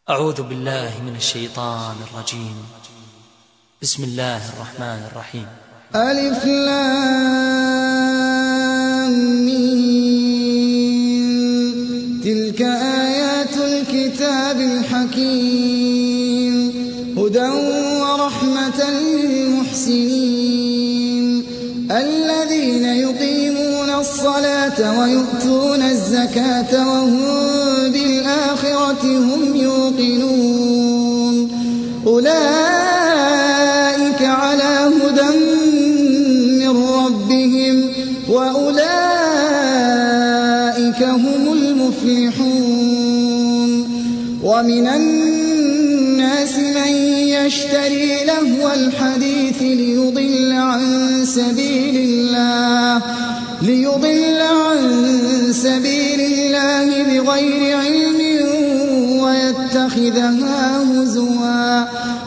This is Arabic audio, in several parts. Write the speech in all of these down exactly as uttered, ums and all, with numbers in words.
أعوذ بالله من الشيطان الرجيم. بسم الله الرحمن الرحيم. ألف لام ميم. تلك آيات الكتاب الحكيم هدى ورحمة للمحسنين الذين يقيمون الصلاة ويؤتون الزكاة وهم بالآخرة هم يوقنون أولئك على هدى من ربهم وأولئك هم المفلحون. ومن الناس من يشتري لهو الحديث ليضل عن سبيل الله ليضل عن سبيل الله بغير علم ويتخذها هزوا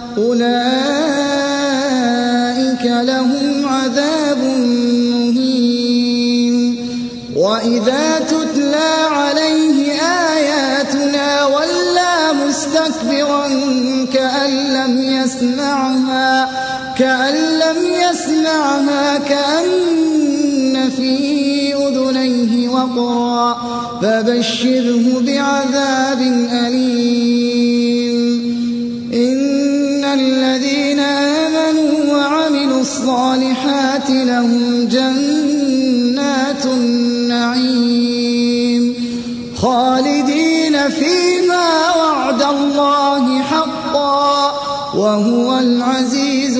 أولئك لهم عذاب مهين. وإذا تتلى عليه آياتنا ولى مستكبرا كأن لم يسمعها كأن لم يسمعها كأن في أذنيه وقرا فبشره بعذاب أليم. إن الذين آمنوا وعملوا الصالحات لهم جنات النعيم خالدين فيما وعد الله حقا وهو العزيز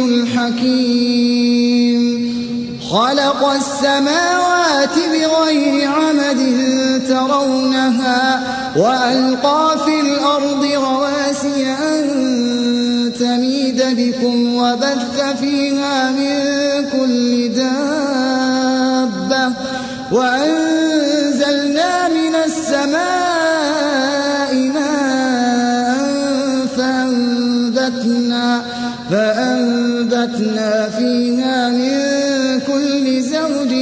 الحكيم. خلق السماوات بغير عمد ترونها وألقى في الأرض رواسي أن تميد بكم وبث فيها من كل دابة وأنزلنا من السماء ماء فأنبتنا, فأنبتنا فيها من كل زوج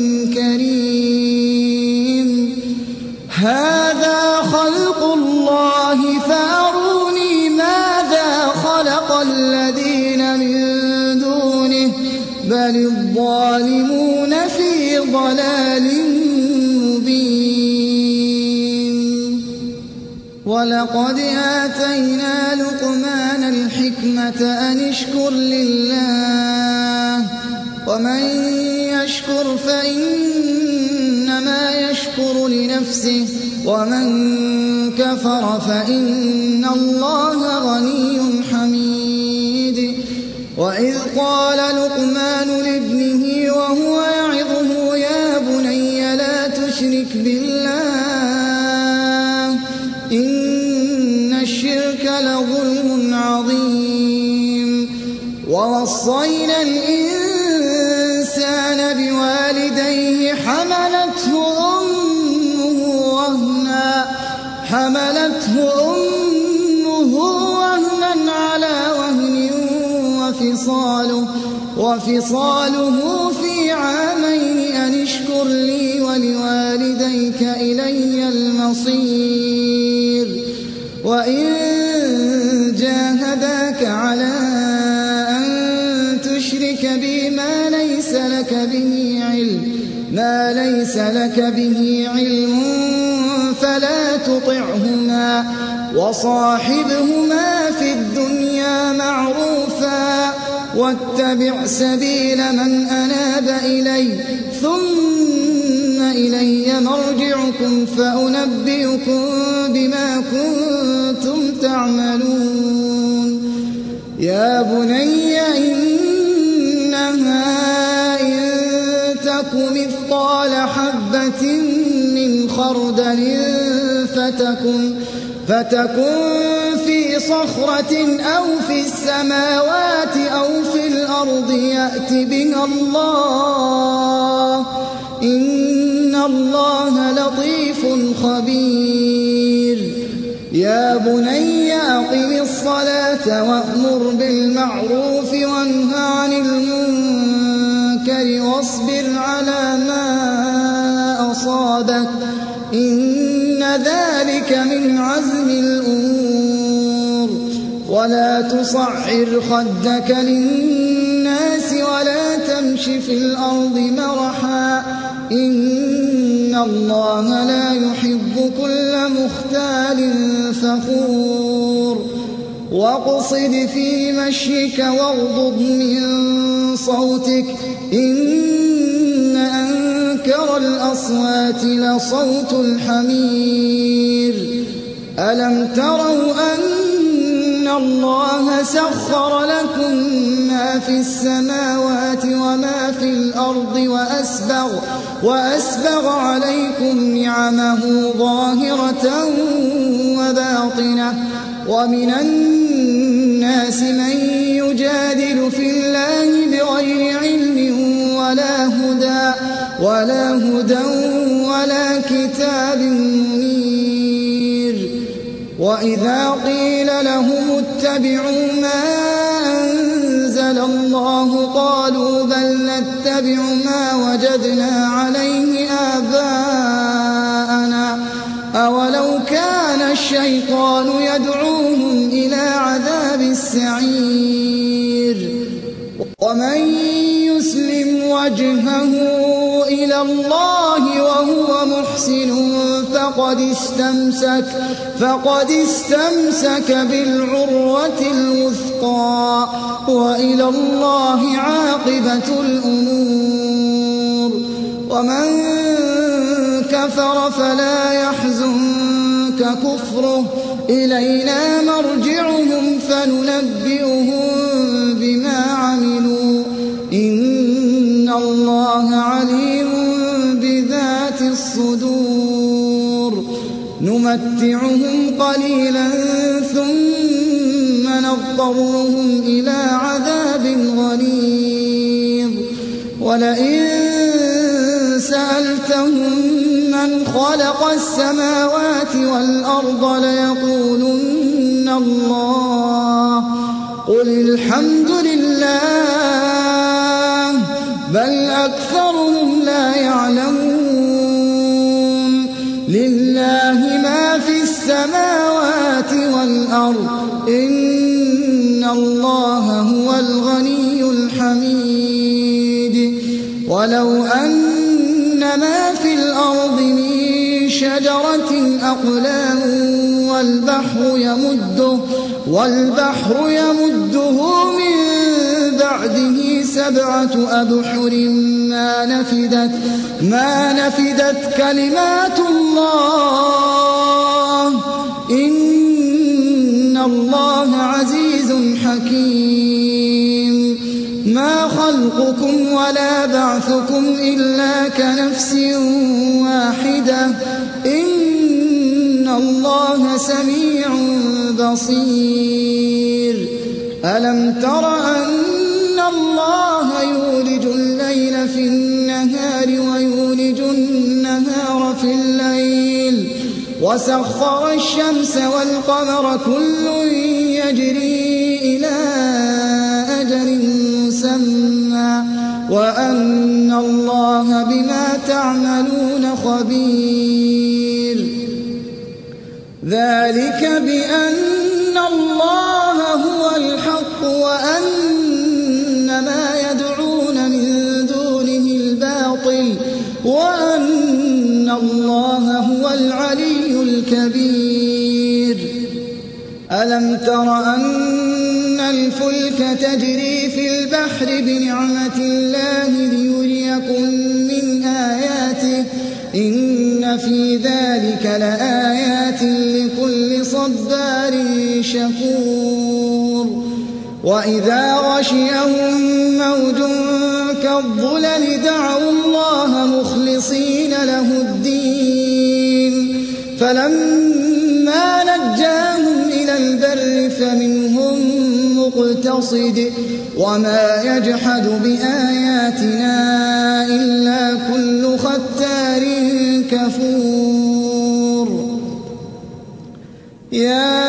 كريم. هذا خلق الله فأروني ماذا خلق الذين من دونه بل الظالمون في ضلال مبين. ولقد آتينا لقمان الحكمة أن اشكر لله ومن يشكر فإنما يشكر لنفسه ومن كفر فإن الله غني حميد. وإذ قال لقمان لابنه وهو يعظه يا بني لا تشرك بالله إن الشرك لظلم عظيم. ووصينا الإنسان بوالديه حملته أمه وهنا حملته أمه وهنا على وهن وفصاله وفصاله في عامين أن اشكر لي ولوالديك إلي المصير. وإن جاهداك على أن تشرك بي ما ليس لك به علم ما ليس لك به علم فلا تطعهما وصاحبهما في الدنيا معروفا واتبع سبيل من أناب إلي ثم إلي مرجعكم فأنبئكم بما كنتم تعملون. يا بني إنها إن تك مثقال حبة من خردل فتكن, فتكن في صخرة أو في السماوات أو في الأرض يأت بها الله إن الله لطيف خبير. يا بني أقم الصلاة وأمر بالمعروف وانه عن المنكر واصبر على ما أصابك إن ذلك من عزم الأمور. ولا تصعر خدك للناس ولا تمش في الأرض مرحا إن الله لا يحب كل مختال فخور واقصد في مشيك واغضض من صوتك إن أنكر الأصوات لصوت الحمير ألم تروا أن الله سخر لكم ما في السماوات وما في الأرض وأسبغ, وأسبغ عليكم نعمه ظاهرة وباطنة ومن الناس من يجادل في الله بغير علم ولا هدى ولا هدى ولا كتاب منير وإذا قيل لهم اتبعوا ما أنزل الله قالوا بل نتبع ما وجدنا عليه آباءنا أولو كان الشيطان يدعوهم إلى عذاب السعير ومن يسلم وجهه إلى الله وهو محسن فقد استمسك, فقد استمسك بالعروة الوثقى وإلى الله عاقبة الأمور ومن كفر فلا يحزنك كفره إلينا مرجعهم فننبئهم بما عملوا إن الله عليم بذات الصدور نمتعهم قليلا ثم نضطرهم إلى عذاب غليظ ولئن سألتهم من خلق السماوات والأرض ليقولن الله قل الحمد لله بل أكثرهم لا يعلمون لله ما في السماوات والأرض إن الله هو الغني الحميد ولو أن ما في الأرض من شجرة أقلام والبحر يمده, والبحر يمده من بعده سبعة أبحر ما نفدت, ما نفدت كلمات الله إن الله عزيز حكيم ما خلقكم ولا بعثكم إلا كنفس واحدة إن الله سميع بصير ألم تر أن الله يولج الليل في النهار ويولج النهار في الليل وسخر الشمس والقمر كل يجري إلى أجل مسمى وأن الله بما تعملون خبير ذلك بأن الله هو الحق وأن ما يدعون من دونه الباطل وأن الله هو العلي الكبير ألم تر أن الفلك تجري في البحر بنعمة الله ليريكم من آياته إن في ذلك لآيات لكل صبار شكور وإذا غشيهم موج كالظلل دعوا الله مخلصين له الدين فلما نجاهم إلى البر فمنهم مقتصد وما يجحد بآياتنا إلا كل ختار كفور يا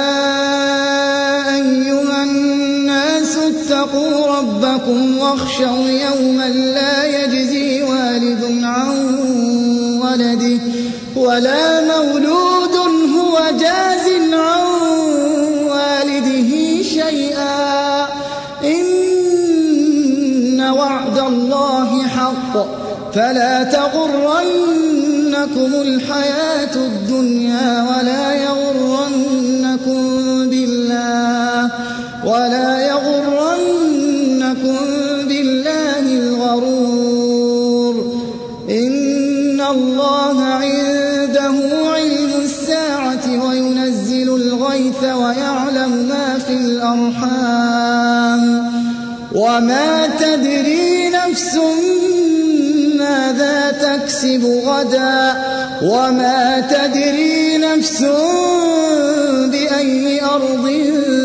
أيها الناس اتقوا ربكم واخشوا يوما لا يجزي والد عن ولده ولا مولود هو جاز عن والده شيئا فلا تغرنكم الحياة الدنيا ولا يغرنكم بالله ولا يغرنكم بالله الغرور إن الله عنده علم الساعة وينزل الغيث ويعلم ما في الأرحام وما تدري نفس ماذا تكسب غدا وما تدري نفس بأي أرض